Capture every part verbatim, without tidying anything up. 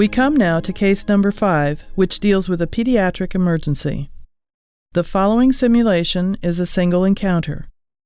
We come now to case number five, which deals with a pediatric emergency. The following simulation is a single encounter.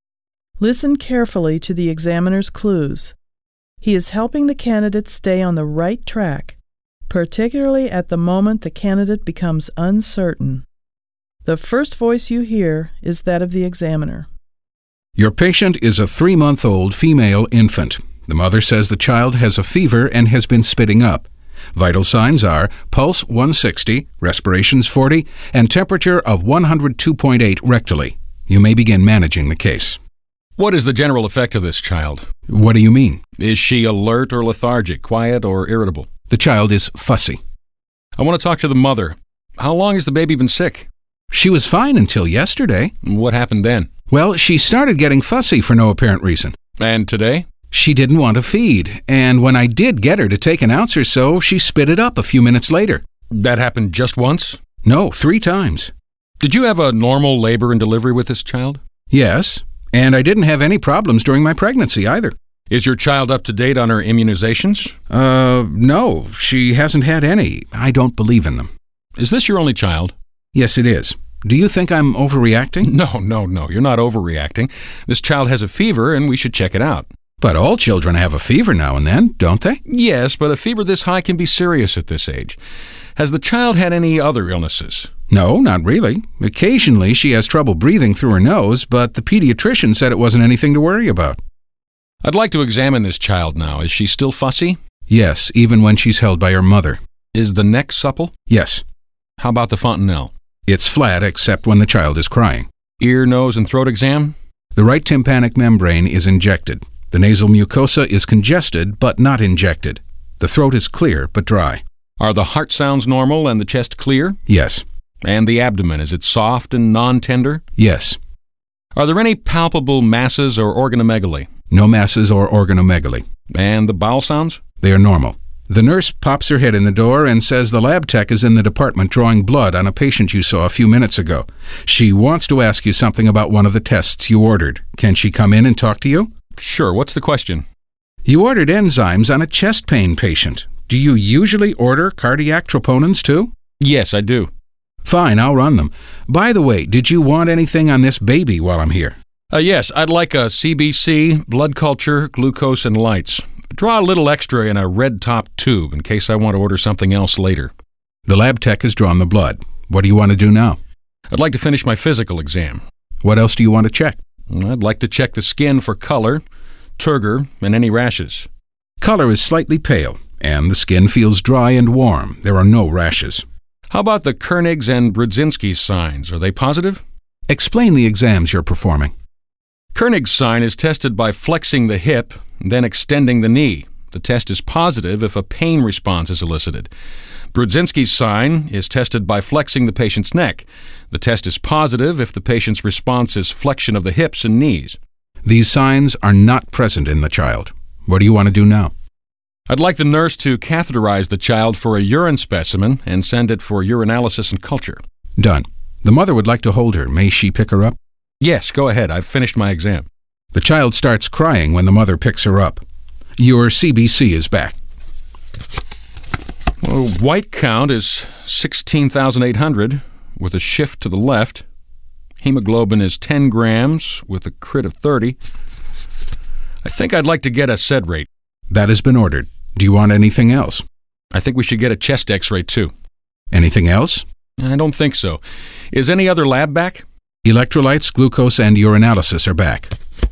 Listen carefully to the examiner's clues. He is helping the candidate stay on the right track, particularly at the moment the candidate becomes uncertain. The first voice you hear is that of the examiner. Your patient is a three-month-old female infant. The mother says the child has a fever and has been spitting up. Vital signs are pulse one sixty, respirations forty, and temperature of one hundred two point eight rectally. You may begin managing the case. What is the general effect of this child? What do you mean? Is she alert or lethargic, quiet or irritable? The child is fussy. I want to talk to the mother. How long has the baby been sick? She was fine until yesterday. What happened then? Well, she started getting fussy for no apparent reason. And today? She didn't want to feed, and when I did get her to take an ounce or so, she spit it up a few minutes later. That happened just once? No, three times. Did you have a normal labor and delivery with this child? Yes, and I didn't have any problems during my pregnancy either. Is your child up to date on her immunizations? Uh, no, she hasn't had any. I don't believe in them. Is this your only child? Yes, it is. Do you think I'm overreacting? No, no, no, you're not overreacting. This child has a fever and we should check it out. But all children have a fever now and then, don't they? Yes, but a fever this high can be serious at this age. Has the child had any other illnesses? No, not really. Occasionally she has trouble breathing through her nose, but the pediatrician said it wasn't anything to worry about. I'd like to examine this child now. Is she still fussy? Yes, even when she's held by her mother. Is the neck supple? Yes. How about the fontanelle? It's flat except when the child is crying. Ear, nose, and throat exam? The right tympanic membrane is injected. The nasal mucosa is congested but not injected. The throat is clear but dry. Are the heart sounds normal and the chest clear? Yes. And the abdomen, is it soft and non-tender? Yes. Are there any palpable masses or organomegaly? No masses or organomegaly. And the bowel sounds? They are normal. The nurse pops her head in the door and says the lab tech is in the department drawing blood on a patient you saw a few minutes ago. She wants to ask you something about one of the tests you ordered. Can she come in and talk to you? Sure. What's the question? You ordered enzymes on a chest pain patient. Do you usually order cardiac troponins too? Yes, I do. Fine, I'll run them. By the way, did you want anything on this baby while I'm here? Uh, yes, I'd like a C B C, blood culture, glucose, and lights. Draw a little extra in a red top tube in case I want to order something else later. The lab tech has drawn the blood. What do you want to do now? I'd like to finish my physical exam. What else do you want to check? I'd like to check the skin for color, turgor, and any rashes. Color is slightly pale, and the skin feels dry and warm. There are no rashes. How about the Kernig's and Brudzinski's signs? Are they positive? Explain the exams you're performing. Kernig's sign is tested by flexing the hip, then extending the knee. The test is positive if a pain response is elicited. Brudzinski's sign is tested by flexing the patient's neck. The test is positive if the patient's response is flexion of the hips and knees. These signs are not present in the child. What do you want to do now? I'd like the nurse to catheterize the child for a urine specimen and send it for urinalysis and culture. Done. The mother would like to hold her. May she pick her up? Yes, go ahead. I've finished my exam. The child starts crying when the mother picks her up. Your C B C is back. Well, white count is sixteen thousand eight hundred with a shift to the left. Hemoglobin is ten grams with a crit of thirty. I think I'd like to get a sed rate. That has been ordered. Do you want anything else? I think we should get a chest x-ray too. Anything else? I don't think so. Is any other lab back? Electrolytes, glucose, and urinalysis are back.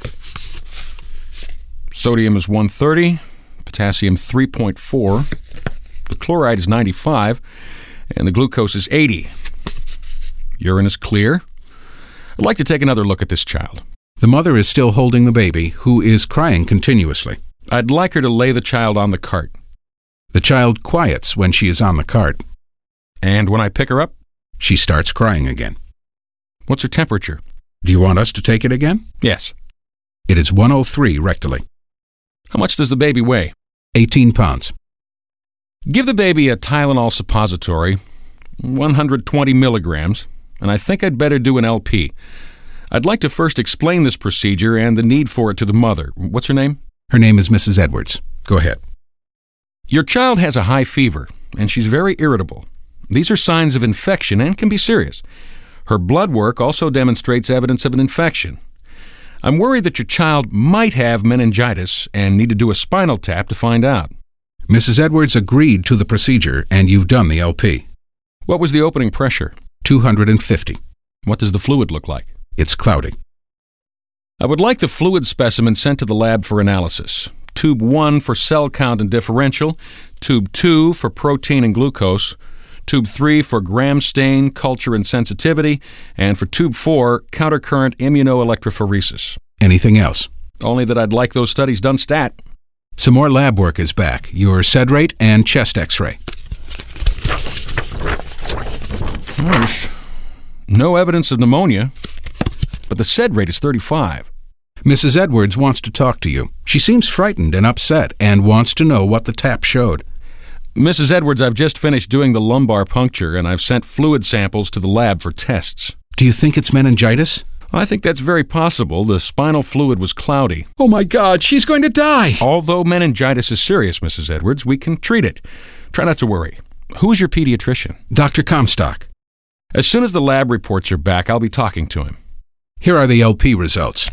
Sodium is one thirty, potassium three point four, the chloride is ninety-five, and the glucose is eighty. Urine is clear. I'd like to take another look at this child. The mother is still holding the baby, who is crying continuously. I'd like her to lay the child on the cart. The child quiets when she is on the cart. And when I pick her up? She starts crying again. What's her temperature? Do you want us to take it again? Yes. It is one oh three rectally. How much does the baby weigh? eighteen pounds. Give the baby a Tylenol suppository, one hundred twenty milligrams, and I think I'd better do an L P. I'd like to first explain this procedure and the need for it to the mother. What's her name? Her name is Missus Edwards. Go ahead. Your child has a high fever. and she's very irritable. These are signs of infection and can be serious. Her blood work also demonstrates evidence of an infection. I'm worried that your child might have meningitis and need to do a spinal tap to find out. Missus Edwards agreed to the procedure, and you've done the L P. What was the opening pressure? two hundred fifty. What does the fluid look like? It's cloudy. I would like the fluid specimen sent to the lab for analysis. Tube one for cell count and differential, tube two for protein and glucose, tube three for gram stain, culture and sensitivity, and for tube four, countercurrent immunoelectrophoresis. Anything else? Only that I'd like those studies done stat. Some more lab work is back. Your sed rate and chest x-ray. There's no evidence of pneumonia, but the sed rate is thirty-five. Missus Edwards wants to talk to you. She seems frightened and upset and wants to know what the tap showed. Missus Edwards, I've just finished doing the lumbar puncture, and I've sent fluid samples to the lab for tests. Do you think it's meningitis? I think that's very possible. The spinal fluid was cloudy. Oh my God, she's going to die! Although meningitis is serious, Missus Edwards, we can treat it. Try not to worry. Who's your pediatrician? Doctor Comstock. As soon as the lab reports are back, I'll be talking to him. Here are the L P results.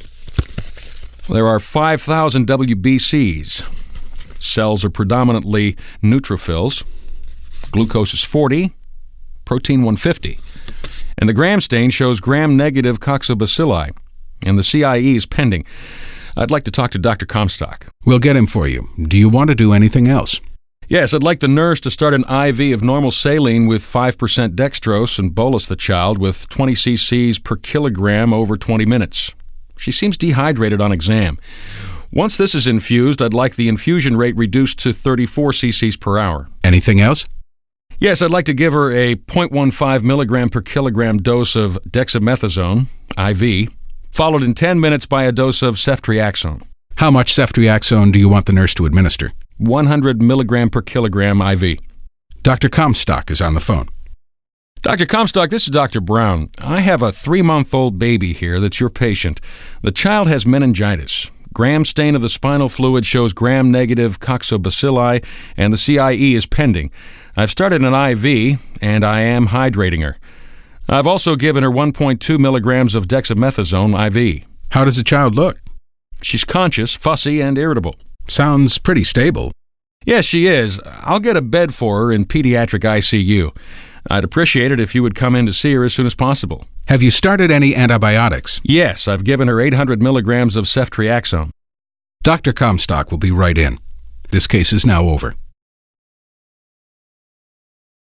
There are five thousand W B Cs. Cells are predominantly neutrophils. Glucose is forty, protein one hundred fifty. And the gram stain shows gram-negative coccobacilli, and the C I E is pending. I'd like to talk to Doctor Comstock. We'll get him for you. Do you want to do anything else? Yes, I'd like the nurse to start an I V of normal saline with five percent dextrose and bolus the child with twenty c c's per kilogram over twenty minutes. She seems dehydrated on exam. Once this is infused, I'd like the infusion rate reduced to thirty-four c c's per hour. Anything else? Yes, I'd like to give her a zero point one five milligram per kilogram dose of dexamethasone, I V, followed in ten minutes by a dose of ceftriaxone. How much ceftriaxone do you want the nurse to administer? one hundred milligram per kilogram I V. Doctor Comstock is on the phone. Doctor Comstock, this is Doctor Brown. I have a three-month-old baby here that's your patient. The child has meningitis. Gram stain of the spinal fluid shows gram-negative coccobacilli, and the C I E is pending. I've started an I V, and I am hydrating her. I've also given her one point two milligrams of dexamethasone I V. How does the child look? She's conscious, fussy, and irritable. Sounds pretty stable. Yes, she is. I'll get a bed for her in pediatric I C U. I'd appreciate it if you would come in to see her as soon as possible. Have you started any antibiotics? Yes, I've given her eight hundred milligrams of ceftriaxone. Doctor Comstock will be right in. This case is now over.